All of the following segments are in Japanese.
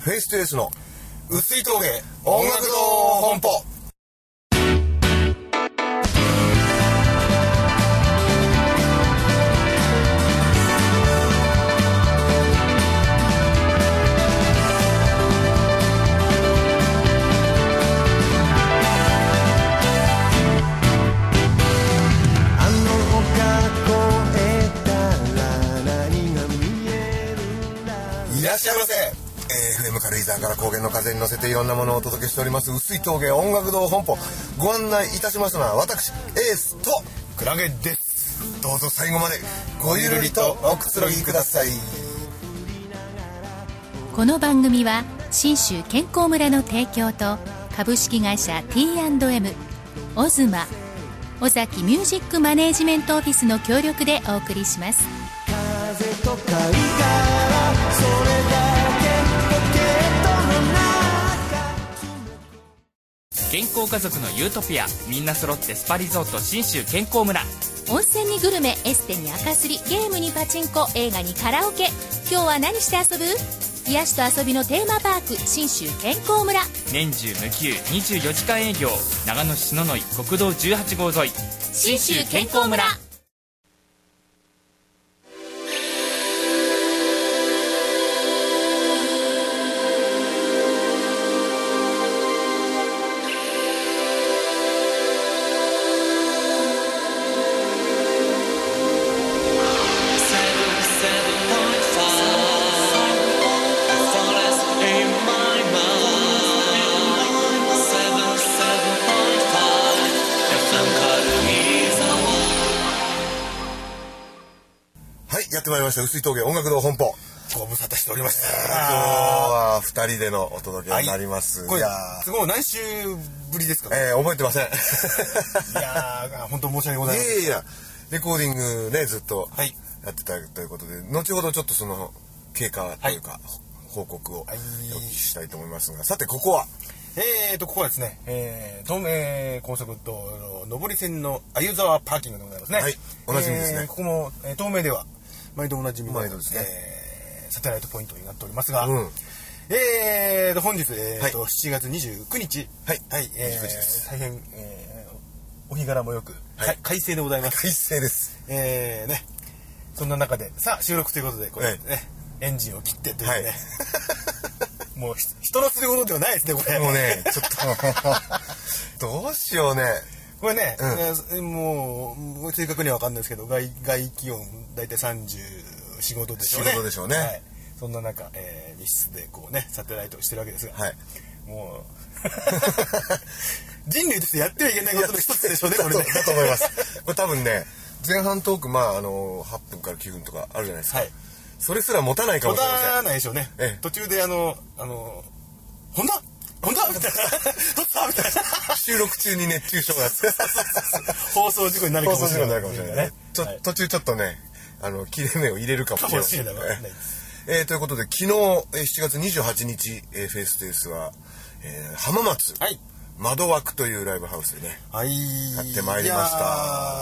フェイストゥエースの薄い峠音楽堂本舗。いらっしゃいませ。FM 軽井沢から高原の風に乗せていろんなものをお届けしております薄い峠音楽堂本舗。ご案内いたしますのは私エースとクラゲです。どうぞ最後までごゆるりとおくつろぎください。 この番組は信州健康村の提供と株式会社 T&M オズマ尾崎ミュージックマネージメントオフィスの協力でお送りします。 風と貝殻それだけポケットの中。 健康家族のユートピア、みんな揃ってスパリゾート信州健康村。 温泉にグルメ、エステに赤すり、ゲームにパチンコ、映画にカラオケ。今日は何して遊ぶ？癒しと遊びのテーマパーク信州健康村。 年中無休24時間営業、長野市篠ノ井国道18号沿い信州健康村。 やってまいりました薄い峠音楽堂本舗。ご無沙汰しております。今日は2人でのお届けになります。 これすごい何週ぶりですか？ 覚えてません。いやー本当申し訳ございません。 いやレコーディングねずっとやってたということで、後ほどちょっとその経過というか、報告をお聞きしたいと思いますが、さてここはここはですね、東名高速道路上り線の鮎沢パーキングでございますね。 はい、おなじみですね。 ここも、東名では毎度おなじみの、 ですね、 サテライトポイントになっておりますが、本日、7月29日、大変、お日柄もよく、快晴でございます。 快晴です。 そんな中でさあ収録ということでこれエンジンを切ってというね、もう人のすることではないですねこれ。 もうねちょっとどうしようね。 これね、もう正確には分かんないですけど外気温大体34、5度でしょうね。 4、5度でしょうね。 そんな中、密室でこうねサテライトをしてるわけですが、もう人類としてやってはいけないことの一つでしょうねこれね。 だと思います。これ多分ね前半トーク8分から9分とかあるじゃないですか。それすら持たないかもしれません。 持たないでしょうね。途中でほんだみたいなどうしたみたいな収録中に熱中症が放送事故になるかもしれないね。途中ちょっとね切れ目を入れるかもしれない。ということで昨日7月28日フェイステースは浜松窓枠というライブハウスでねやってまいりました。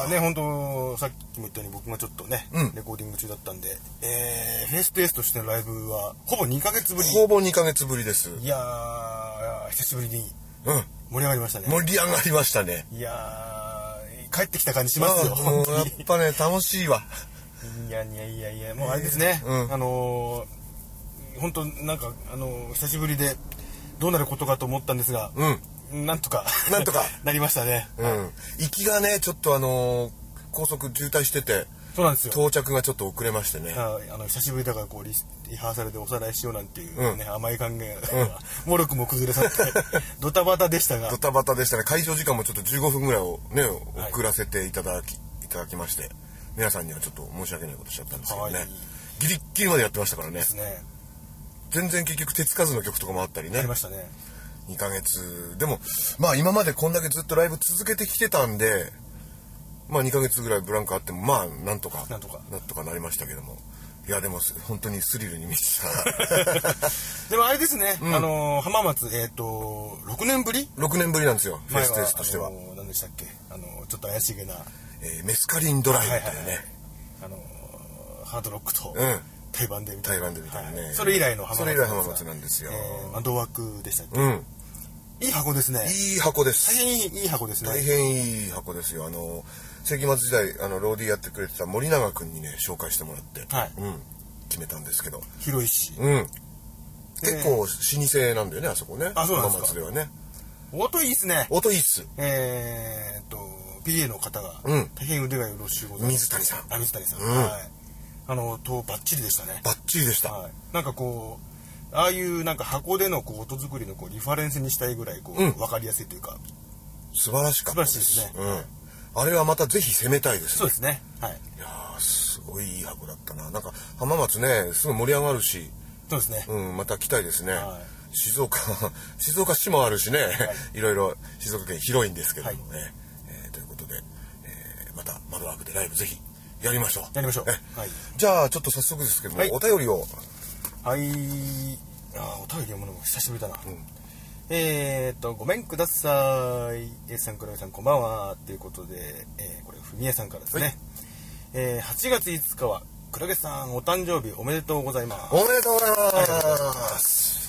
本当さっきも言ったように僕がちょっとねレコーディング中だったんでフェイステースとしてのライブはほぼ2ヶ月ぶり。 ほぼ2ヶ月ぶりです。 いやー久しぶりに盛り上がりましたね。 盛り上がりましたね。 いやー帰ってきた感じしますよ。 やっぱね楽しいわ。 いやもうあれですね、本当なんか久しぶりでどうなることかと思ったんですが、なんとかなりましたね。 行きがねちょっと高速渋滞してて、 そうなんですよ。 到着がちょっと遅れましてね。 久しぶりだからこうリハーサルでおさらいしようなんていうね、甘い考えがもろくも崩れ去ってドタバタでしたが。 ドタバタでしたね。会場時間もちょっと15分ぐらいをね遅らせていただきまして、皆さんにはちょっと申し訳ないことしちゃったんですけどね。ギリッギリまでやってましたからね。全然結局手つかずの曲とかもあったりね。 ありましたね。 2ヶ月でも今までこんだけずっとライブ続けてきてたんで2ヶ月ぐらいブランクあってもなんとかなりましたけども、いやでも本当にスリルに満ちたでもあれですね、浜松6年ぶりなんですよフェイステースとしては。 何でしたっけちょっと怪しげな、 メスカリンドライブというね、 ハードロックと、 対バンでみたいなね。 それ以来の浜松なんですよ。 窓枠でしたっけ。いい箱ですね。 いい箱です。 大変いい箱ですね。 大変いい箱ですよ。世紀末時代ローディーやってくれてた森永君にね紹介してもらって、決めたんですけど。 広いし。 結構老舗なんだよねあそこね。 あ、そうなんですか。 浜松ではね。 音いいっすね。 音いいっす。 PA の方が大変腕がよろしゅうございます。 水谷さん。 水谷さん。はい。バッチリでしたね。 バッチリでした。 なんかこう。ああいうなんか箱での音作りのリファレンスにしたいぐらい分かりやすいというか素晴らしかったです。 素晴らしいですね。 あれはまたぜひ攻めたいですね。 そうですね。はい。いやすごいいい箱だったな。なんか浜松ねすごい盛り上がるし。 そうですね。 また来たいですね。静岡市もあるしね。いろいろ静岡県広いんですけどもね。ということでまた窓枠でライブぜひやりましょう。 やりましょう。 じゃあちょっと早速ですけどもお便りを。 はい。お便り読むのも久しぶりだな。ごめんください。A さん、黒井さん、こんばんは。ということで、これ、ふみえさんからですね。8月5日は、黒毛さん、お誕生日おめでとうございます。 おめでとうございます。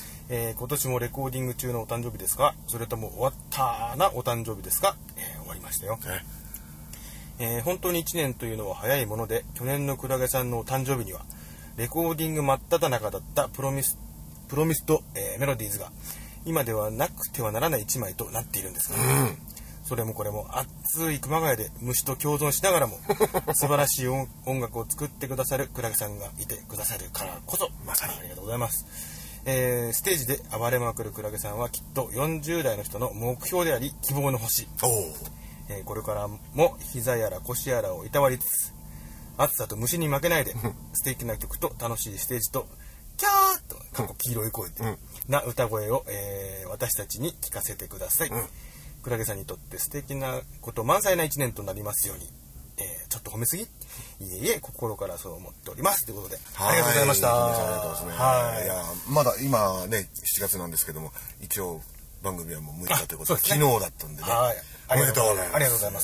今年もレコーディング中のお誕生日ですか、それとも終わったなお誕生日ですか、終わりましたよ。本当に1年というのは早いもので、去年の黒毛さんのお誕生日には、レコーディング真っ只中だったプロミスと、メロディーズが今ではなくてはならない一枚となっているんですが、それもこれも暑い熊谷で虫と共存しながらも素晴らしい音楽を作ってくださるクラゲさんがいてくださるからこそまさにありがとうございます。ステージで暴れまくるクラゲさんはきっと40代の人の目標であり希望の星。これからも膝やら腰やらをいたわりつつ暑さと虫に負けないで素敵な曲と楽しいステージとキャーッと黄色い声な歌声を、私たちに聞かせてください。クラゲさんにとって素敵なこと満載な1年となりますように。ちょっと褒めすぎ？いえいえ心からそう思っておりますということでありがとうございました。 ありがとうございますね。いやまだ今ね7月なんですけども一応番組はもう6日ということで昨日だったんでね。 おめでとうございます。ありがとうございます。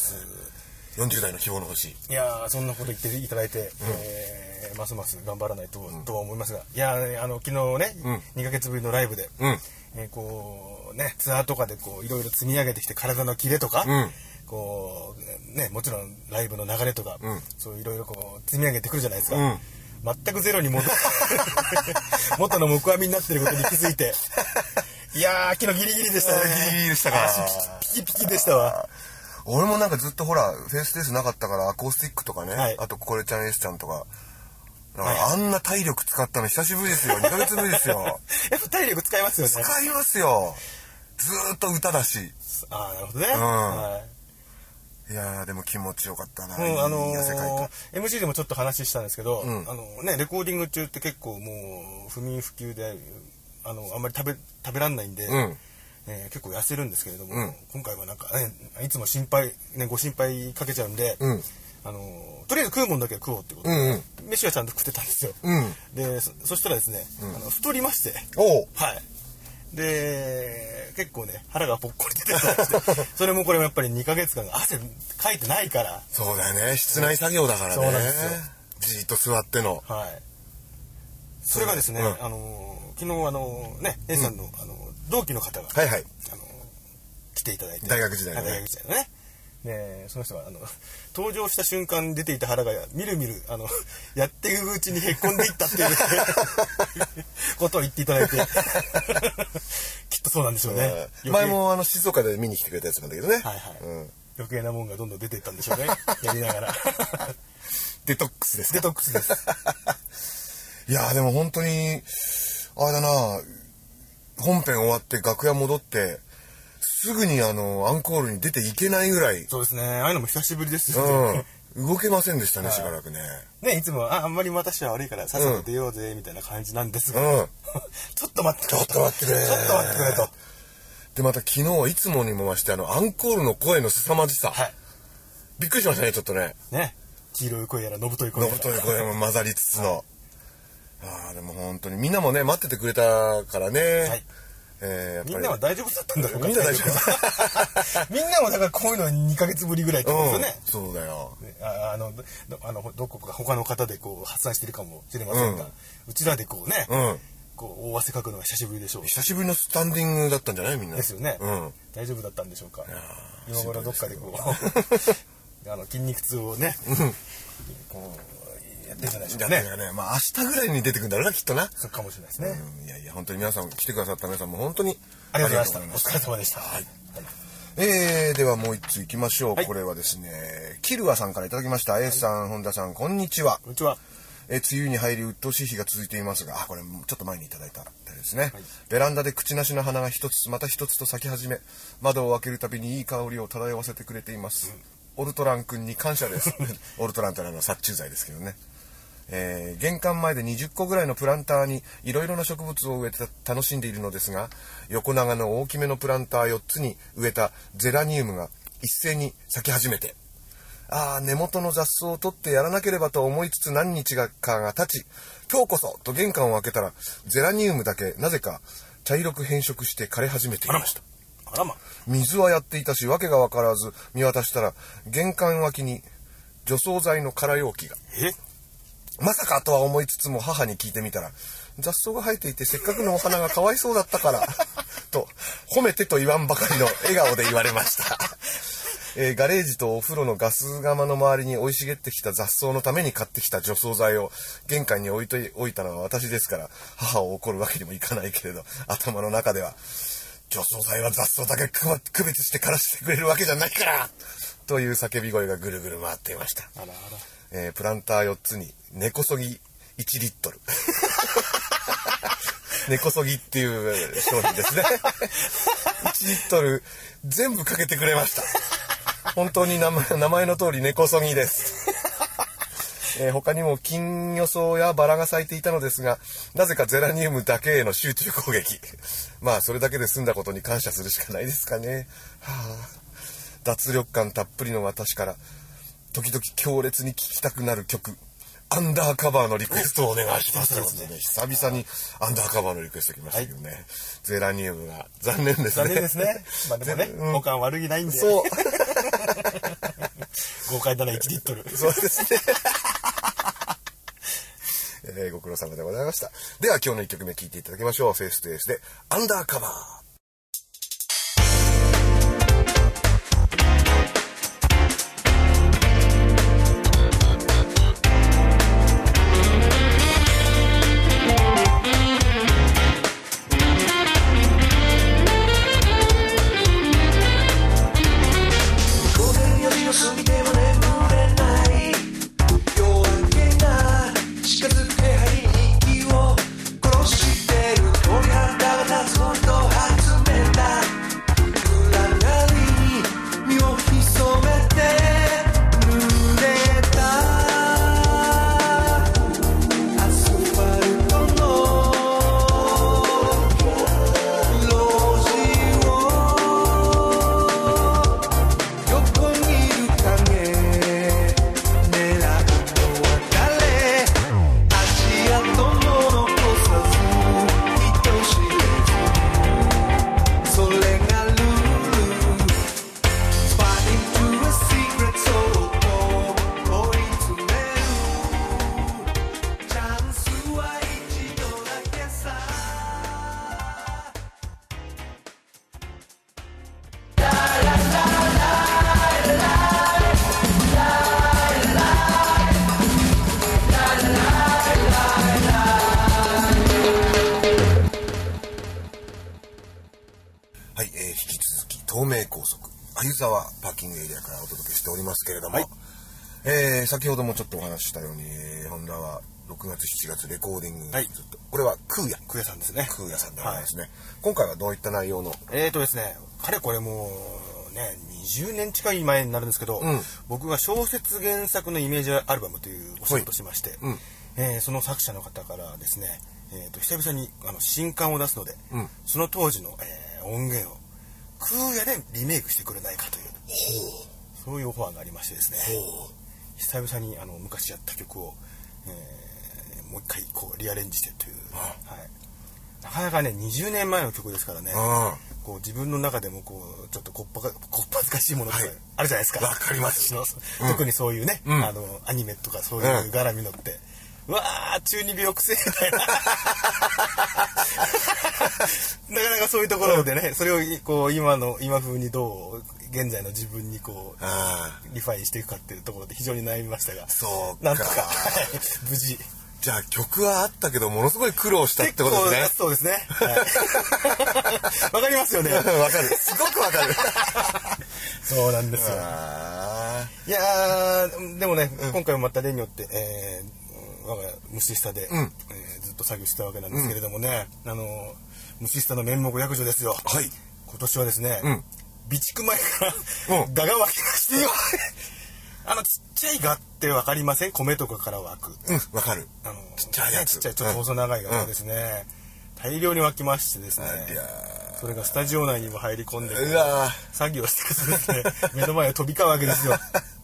40代の希望の星。 いやそんなこと言っていただいて、ますます頑張らないと、とは思いますが、いや昨日ね、2ヶ月ぶりのライブで、こうねツアーとかでこういろいろ積み上げてきて体のキレとか、こうねもちろんライブの流れとか、そういろいろこう積み上げてくるじゃないですか。全くゼロに戻って元の木阿弥になってることに気づいて、いや昨日ギリギリでしたね。 ギリギリでしたか。 ピキピキでしたわ。 俺もなんかずっとほらフェイステースなかったからアコースティックとかね、あとコレちゃん S ちゃんとかあんな体力使ったの久しぶりですよ。2ヶ月ぶりですよ。 やっぱ体力使いますよね。 使いますよ。ずーっと歌だし。 なるほどね。 いやでも気持ちよかったな。 MC でもちょっと話したんですけど、レコーディング中って結構もう不眠不休であんまり食べらんないんで、結構痩せるんですけれども、今回はなんかいつもご心配かけちゃうんで、とりあえず食うもんだけは食おうってことで、飯はちゃんと食ってたんですよ。でそしたらですね、太りまして、で結構ね腹がぽっこり出てたりしてそれもこれもやっぱり2ヶ月間汗かいてないから。 そうだよね、室内作業だからね。そうなんですよ。じーっと座っての。 それがですね、昨日A さんの同期の方が来ていただいて、 大学時代のね。でその人が登場した瞬間に出ていた腹がみるみるやっていくうちにへっこんでいったっていうことを言っていただいてきっとそうなんでしょうね。 前も静岡で見に来てくれたやつなんだけどね。 余計なもんがどんどん出ていったんでしょうね。やりながらデトックスです。 デトックスです。 いやでも本当にあれだな、本編終わって楽屋戻ってすぐにアンコールに出ていけないぐらい。 そうですね。ああいうのも久しぶりですよね。 動けませんでしたね、しばらくね。 いつもあんまり私は悪いからさっさと出ようぜみたいな感じなんですが、ちょっと待ってくれと。 でまた昨日はいつもにも増してアンコールの声の凄まじさ。びっくりしましたね、ちょっとね。 黄色い声やらのぶとい声やら。 のぶとい声も混ざりつつの。でも本当にみんなもね待っててくれたからね。 みんなは大丈夫だったんだろうか。 みんな大丈夫。 みんなもだからこういうの2ヶ月ぶりぐらいってことですよね。 そうだよ。 どこか他の方でこう発散してるかもしれませんが、うちらでこうね、こう大汗かくのが久しぶりでしょう。 久しぶりのスタンディングだったんじゃないみんな。 ですよね。大丈夫だったんでしょうか。今頃どっかでこう筋肉痛をね、こうやってるんじゃないでしょうかね。 まあ明日ぐらいに出てくるんだろうなきっとな。 そうかもしれないですね。 いやいや本当に皆さん来てくださった皆さんも本当にありがとうございました。お疲れ様でした。 ではもう一つ行きましょう。これはですね、キルアさんからいただきました。A さん、本田さん、こんにちは。 こんにちは。 梅雨に入り鬱陶しい日が続いていますが、これちょっと前にいただいたですね、ベランダで口なしの花が一つまた一つと咲き始め、窓を開けるたびにいい香りを漂わせてくれています。オルトラン君に感謝ですオルトランって殺虫剤ですけどね。玄関前で20個ぐらいのプランターにいろいろな植物を植えて楽しんでいるのですが、横長の大きめのプランター4つに植えたゼラニウムが一斉に咲き始めて、根元の雑草を取ってやらなければと思いつつ何日かが経ち、今日こそと玄関を開けたらゼラニウムだけなぜか茶色く変色して枯れ始めていました。水はやっていたし訳が分からず見渡したら玄関脇に除草剤の空容器が。まさかとは思いつつも母に聞いてみたら、雑草が生えていてせっかくのお花がかわいそうだったからと褒めてと言わんばかりの笑顔で言われましたガレージとお風呂のガス釜の周りに生い茂ってきた雑草のために買ってきた除草剤を玄関に置いたのは私ですから、母を怒るわけにもいかないけれど、頭の中では除草剤は雑草だけ区別して枯らしてくれるわけじゃないからという叫び声がぐるぐる回っていました。プランター4つに根こそぎ1リットル根こそぎっていう商品ですね1リットル全部かけてくれました。本当に名前の通り根こそぎです他にも金魚草やバラが咲いていたのですが、なぜかゼラニウムだけへの集中攻撃。まあそれだけで済んだことに感謝するしかないですかね。脱力感たっぷりの私から時々強烈に聴きたくなる曲、アンダーカバーのリクエストをお願いします。久々にアンダーカバーのリクエスト来ましたけどね、ゼラニウムが残念ですね。 残念ですね。まあでもね、他悪気ないんで。 そう豪快だな1リットル。 そうですねご苦労様でございました。では今日の1曲目聴いていただきましょう。フェイストゥエースでアンダーカバー。東名高速鮎沢パーキングエリアからお届けしておりますけれども、先ほどもちょっとお話ししたように、ホンダは6月7月レコーディング、これは空也さんですね。 空也さんでございますね。今回はどういった内容の？ ですね、かれこれもうね20年近い前になるんですけど、僕が小説原作のイメージアルバムというお仕事をしまして、その作者の方からですね、久々に新刊を出すので、その当時の、音源を空也でリメイクしてくれないかという、そういうオファーがありましてですね、久々に昔やった曲を、もう一回こうリアレンジしてという、 なかなかね20年前の曲ですからね、こう自分の中でもこうちょっとこっぱずかしいものってあるじゃないですか。 わかります。 特にそういうね、アニメとかそういう絡みのって、うわー中二病くせえみたいななかなかそういうところでね、それをこう今風にどう現在の自分にこうリファインしていくかっていうところで非常に悩みましたが、 そうなんとか無事。 じゃあ曲はあったけどものすごい苦労したってことですね。 そうですね。わかりますよね。 わかる。すごくわかる。 そうなんですよ。いやでもね、今回もまた例によって我が虫下でずっと作業してたわけなんですけれどもね、虫下の面目躍如ですよ。はい。今年はですね、備蓄前から蛾が湧きましてよ。ちっちゃい蛾ってわかりません？米とかから湧く。 わかる。ちっちゃいやつ。 ちっちゃいちょっと細長い蛾がですね、大量に湧きましてですね。それがスタジオ内にも入り込んで作業してですね、目の前を飛び交うわけですよ。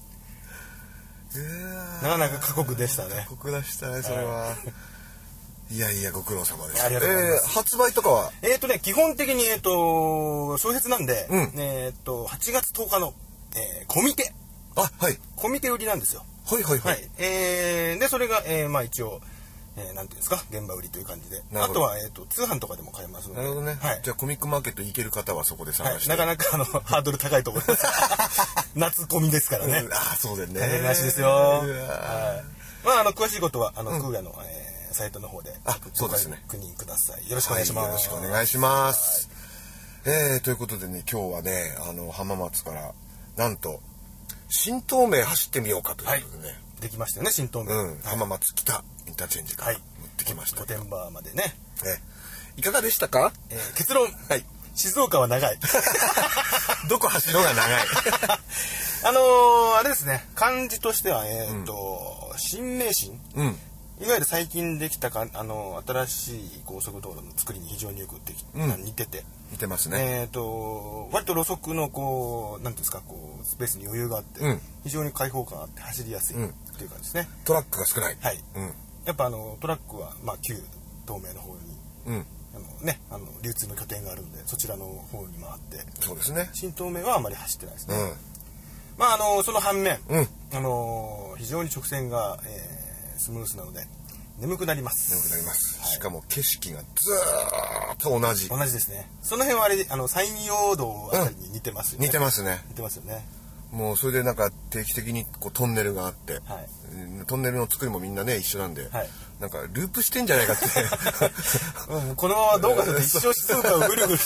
なかなか過酷でしたね。 過酷でしたね、それは。いやいや、ご苦労様です。 ありがとうございます。 発売とかは基本的に小説なんで、8月10日のコミケ。 あ、はい。 コミケ売りなんですよ。 はいはいはい。 でそれがまあ一応なんていうんですか、現場売りという感じで、あとは通販とかでも買えますので。 なるほどね。はい。じゃあコミックマーケット行ける方はそこで探して。 なかなかハードル高いと思います。夏コミですからね。 そうだよね。 大変らしいですよ。まあ詳しいことはクーガのサイトの方でそうですね。 確認ください。よろしくお願いします。 よろしくお願いします。ということでね、今日はね浜松からなんと新東名走ってみようかということでね。 できましたよね、新東名。 浜松北インターチェンジから持ってきました。 御殿場までね。 いかがでしたか？ 結論、静岡は長い。 どこ走るのが長い。 あれですね、漢字としては新名神。いわゆる最近できた新しい高速道路の作りに非常によく似てて。 似てますね。 割と路側のこうなんていうんですか、こうスペースに余裕があって、非常に開放感あって走りやすいっていう感じですね。 トラックが少ない。 はい。やっぱトラックは旧東名の方に流通の拠点があるんで、そちらの方に回って。そうですね。新東名はあまり走ってないですね。まあその反面、非常に直線がスムースなので眠くなります。 眠くなります。しかも景色がずーっと同じですね。その辺はあれ山陽道あたりに似てますよね。 似てますね。 似てますよね。 もうそれでなんか定期的にこうトンネルがあって、トンネルの作りもみんなね一緒なんで、なんかループしてんじゃないかって。 このままどうかと一生静岡をぐるぐる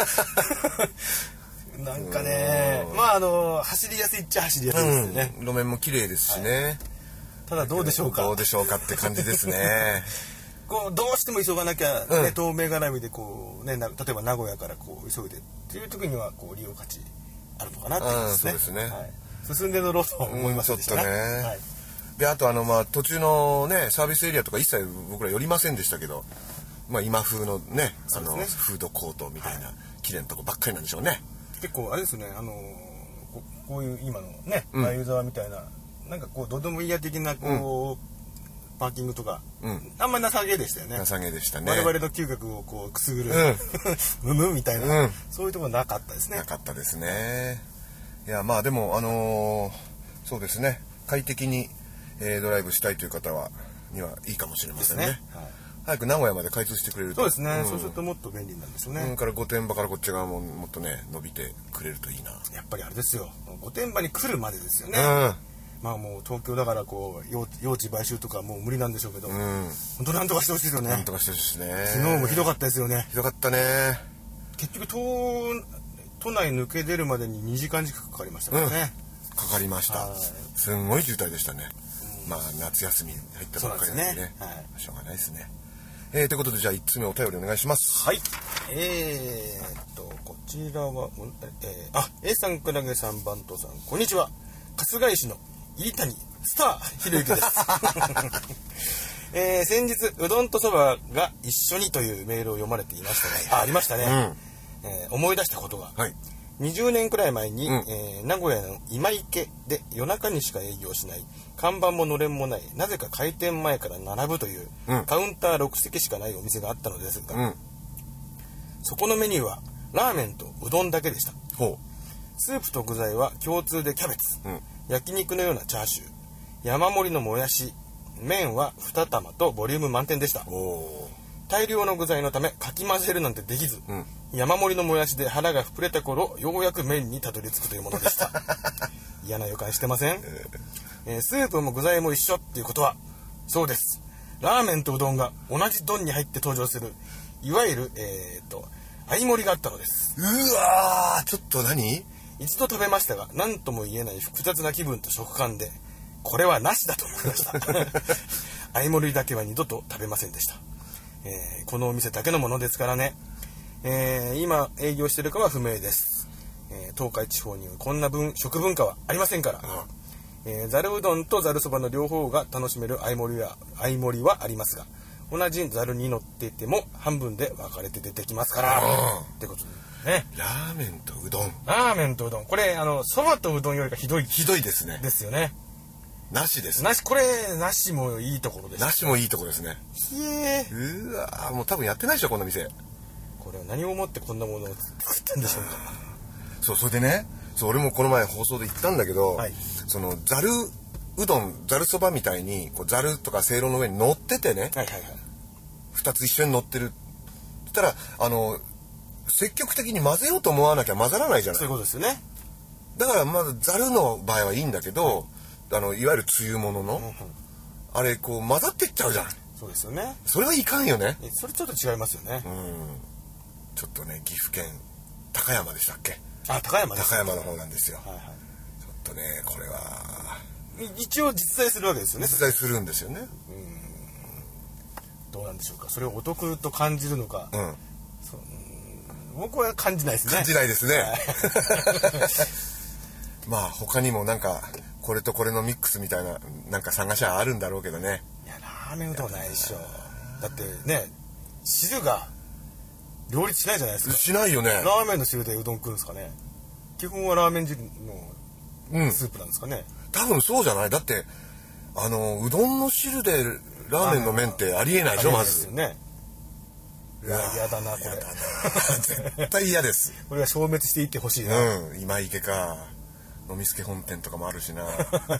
なんかね、まあ走りやすいっちゃ走りやすいですよね。 路面も綺麗ですしね。 ただどうでしょうか。 どうでしょうかって感じですね。 こうどうしても急がなきゃ東名絡みでこうね、例えば名古屋からこう急いでっていう時にはこう利用価値あるのかなっていうですね。そうですね。進んで乗ろうと思いますでしたね。であと途中のねサービスエリアとか一切僕ら寄りませんでしたけど、今風のねフードコートみたいな綺麗なとこばっかりなんでしょうね。 結構あれですね、こういう今のね眉沢みたいななんかこうどうでもいいや的なこうパーキングとかあんまり情けでしたよね。 情けでしたね。 我々の嗅覚をこうくすぐるむむみたいなそういうところなかったですね。 なかったですね。いやでもそうですね、快適にドライブしたいという方にはいいかもしれませんね。早く名古屋まで開通してくれると。そうですね。そうするともっと便利なんですよね。から御殿場からこっち側ももっとね伸びてくれるといいな。やっぱりあれですよ。御殿場に来るまでですよね。もう東京だからこう用地買収とかもう無理なんでしょうけど、本当なんとかしてほしいですよね。なんとかしてほしいですね。昨日もひどかったですよね。ひどかったね。結局都内抜け出るまでに2時間近くかかりましたからね。かかりました。すんごい渋滞でしたね。夏休みに入ったばっかりなんでね。しょうがないですね。ということでじゃあ1つ目お便りお願いします。はい。こちらはA さん、くらげさん、バントさん、こんにちは。春日井市の飯谷スターひろゆきです。先日うどんとそばが一緒にというメールを読まれていましたね。ありましたね。思い出したことが。20年くらい前に、名古屋の今池で夜中にしか営業しない看板ものれんもないなぜか開店前から並ぶという、カウンター6席しかないお店があったのですが、 そこのメニューはラーメンとうどんだけでした。 ほスープと具材は共通でキャベツ、焼肉のようなチャーシュー、山盛りのもやし、麺は2玉とボリューム満点でした。大量の具材のためかき混ぜるなんてできず、山盛りのもやしで腹が膨れた頃ようやく麺にたどり着くというものでした嫌な予感してません？スープも具材も一緒っていうことは、そうです、ラーメンとうどんが同じ丼に入って登場する、いわゆる相盛りがあったのです。 うわー、ちょっと何？ 一度食べましたが何とも言えない複雑な気分と食感で、これはなしだと思いました相盛りだけは二度と食べませんでした。このお店だけのものですからね。今営業してるかは不明です。東海地方にはこんな食文化はありませんから、ざるうどんとざるそばの両方が楽しめる相盛りはありますが、同じざるに乗っていても半分で分かれて出てきますからってことね。 ラーメンとうどん、 これそばとうどんよりかひどいですね。 ですよね。 なしです。 これなしもいいところです。 なしもいいところですね。うわ、もう多分やってないでしょこんな店。 これは何をもってこんなものを作ったんでしょうか。 そう、それでね、俺もこの前放送で言ったんだけど、そのざるうどん、ざるそばみたいにこうざるとかせいろの上に乗っててね、2つ一緒に乗ってる。そしたら積極的に混ぜようと思わなきゃ混ざらないじゃない。 そういうことですよね。 だからまずざるの場合はいいんだけど、いわゆるつゆものの、あれこう混ざってっちゃうじゃん。 そうですよね。 それはいかんよね。 それちょっと違いますよね。 ちょっとね、岐阜県高山でしたっけ。 高山です。 高山の方なんですよ。ちょっとね、これは一応実在するわけですよね。 実在するんですよね。 どうなんでしょうか。それをお得と感じるのか。僕は感じないですね。 感じないですね。まあ他にもなんかこれとこれのミックスみたいななんか探しはあるんだろうけどね。 いや、ラーメンうどんないでしょ。だってね、汁が両立しないじゃないですか。 しないよね。 ラーメンの汁でうどん食うんですかね。基本はラーメン汁のスープなんですかね。 多分そうじゃない。だってうどんの汁でラーメンの麺ってありえないでしょ。まず。 ね。嫌だなこれ。 絶対嫌です。 これは消滅していってほしいな。 今池か飲み助本店とかもあるしな。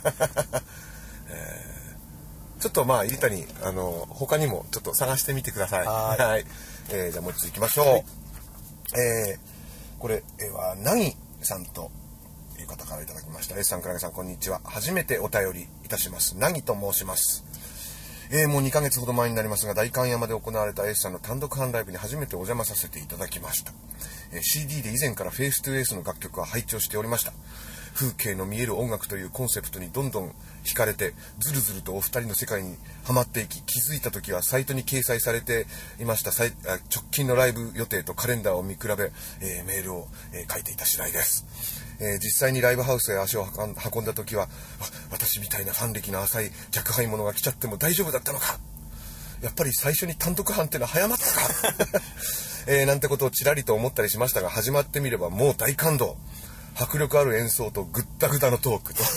ちょっとまあ入谷他にもちょっと探してみてください。はい。じゃあもう一つ行きましょう。これはなぎさんという方からいただきました。 S さん、倉木さん、こんにちは。初めてお便りいたします。なぎと申します。もう2ヶ月ほど前になりますが、代官山で行われた S さんの単独販ライブに初めてお邪魔させていただきました。CD で以前からフェイストゥエースの楽曲は拝聴しておりました。風景の見える音楽というコンセプトにどんどん惹かれて、ずるずるとお二人の世界にはまっていき、気づいた時はサイトに掲載されていました直近のライブ予定とカレンダーを見比べ、メールを、書いていた次第です。実際にライブハウスへ足を運んだ時は、私みたいなファン歴の浅い若輩者が来ちゃっても大丈夫だったのか、やっぱり最初に単独犯ってのは早まったかなんてことをちらりと思ったりしましたが、始まってみればもう大感動。迫力ある演奏とグッダグダのトークと、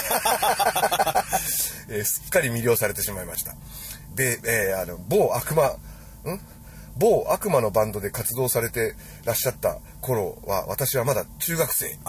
すっかり魅了されてしまいました。で、某悪魔のバンドで活動されてらっしゃった頃は、私はまだ中学生。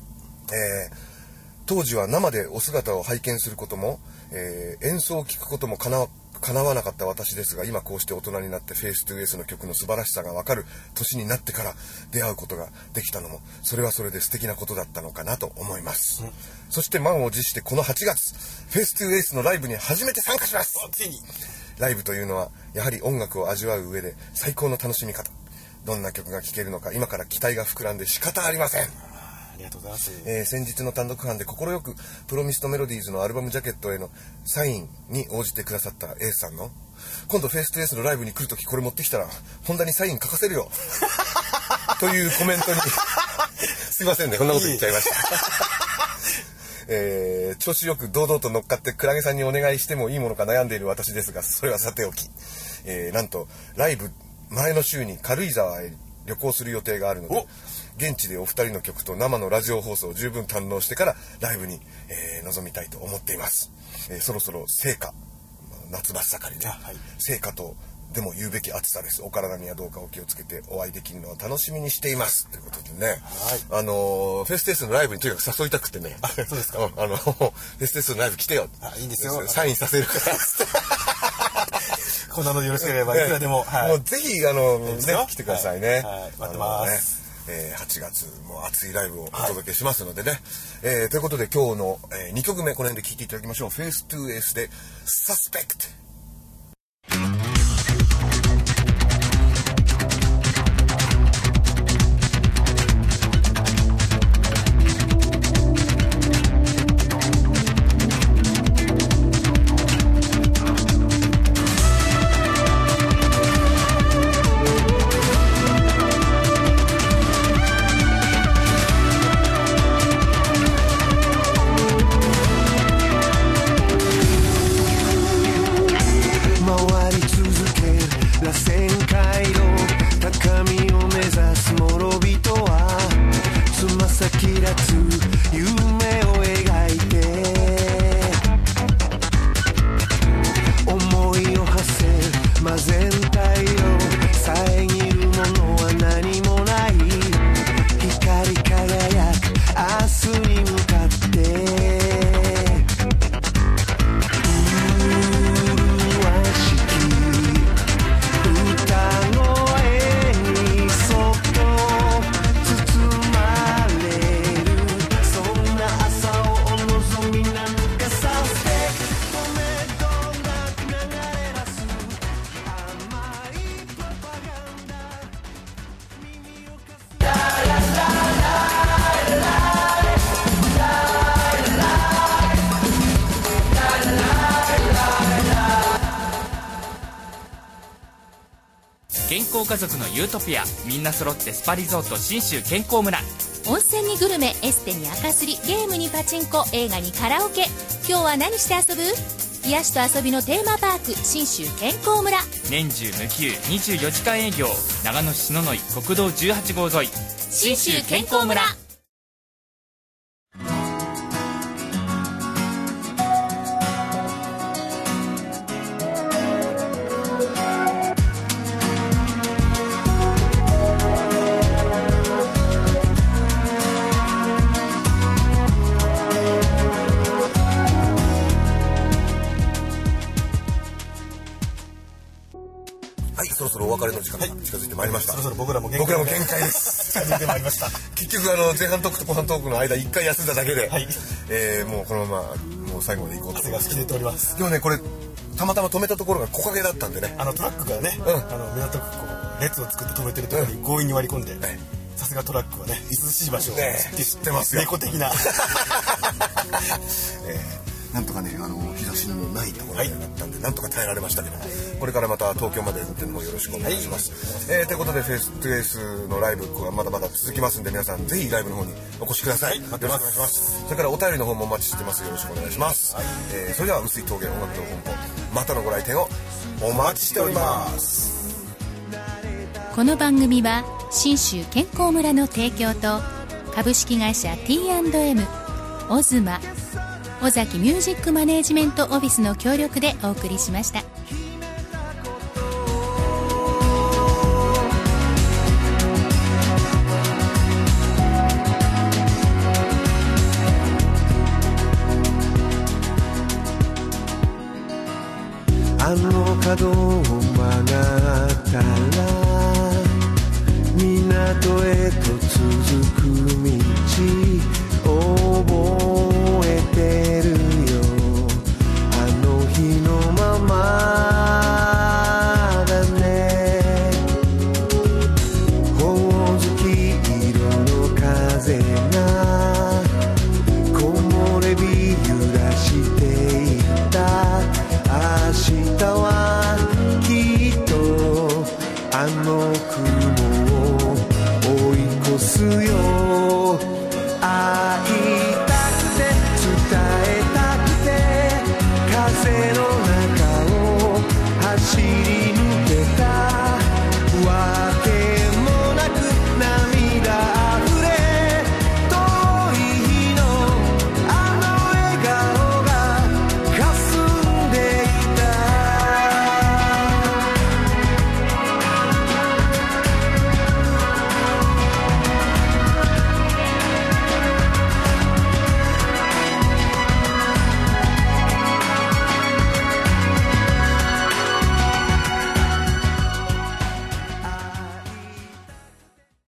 当時は生でお姿を拝見することも、演奏を聴くことも叶わなかった私ですが、今こうして大人になってフェイストゥエースの曲の素晴らしさが分かる年になってから出会うことができたのも、それはそれで素敵なことだったのかなと思います。そして満を持してこの8月、フェイストゥエースのライブに初めて参加します。ライブというのはやはり音楽を味わう上で最高の楽しみ方。どんな曲が聴けるのか、今から期待が膨らんで仕方ありません。 ありがとうございます。 先日の単独販で快くプロミストメロディーズのアルバムジャケットへのサインに応じてくださった A さんの、今度フェイストゥエースのライブに来るときこれ持ってきたらホンダにサイン書かせるよというコメントにすいませんね、こんなこと言っちゃいました調子よく堂々と乗っかってクラゲさんにお願いしてもいいものか悩んでいる私ですが、それはさておき、なんとライブ前の週に軽井沢へ旅行する予定があるので、現地でお二人の曲と生のラジオ放送を十分堪能してからライブに、臨みたいと思っています。そろそろ聖火、夏真っ盛りで、聖火とでも言うべき暑さです。お体にはどうかお気をつけてお会いできるのを楽しみにしていますということでね、はい、フェステースのライブにとにかく誘いたくてね、 そうですか、 フェステースのライブ来てよ、 いいんですよ、 サインさせるからこんなのよろしければいくらでも、 はい、もうぜひね、来てくださいね、 はい、待ってます、 8月も熱いライブをお届けしますのでね、はい、ということで今日の、2曲目この辺で聴いていただきましょう。フェイストゥエースでサスペクト。 健康家族のユートピア、みんな揃ってスパリゾート信州健康村。 温泉にグルメ、エステに赤すり、ゲームにパチンコ、映画にカラオケ。今日は何して遊ぶ？癒しと遊びのテーマパーク、信州健康村。 年中無休24時間営業、長野市篠ノ井国道18号沿い、 信州健康村。 そろそろお別れの時間が近づいてまいりました。 そろそろ僕らも限界です。近づいてまいりました。 結局前半トークと後半トークの間1回休んだだけで、はい、もうこのままもう最後まで行こうと思います。 汗が吹き出ております。 でもね、これたまたま止めたところが木陰だったんでね、 トラックがね、港区こう列を作って止めてるところに強引に割り込んで、さすがトラックはね、涼しい場所を知ってますよ。猫的な。 なんとかね、日差しのないところになったんで、なんとか耐えられましたけど、これからまた東京まで運転もよろしくお願いします。ということで、フェイストゥエースのライブはまだまだ続きますんで、皆さんぜひライブの方にお越しください。よろしくお願いします。それからお便りの方もお待ちしてます。よろしくお願いします。それでは、臼井峠音楽の本舗、またのご来店をお待ちしております。 この番組は信州健康村の提供と株式会社 T&M、 オズマ、尾崎ミュージックマネージメントオフィスの協力でお送りしました。 あの角を曲がったら港へと続く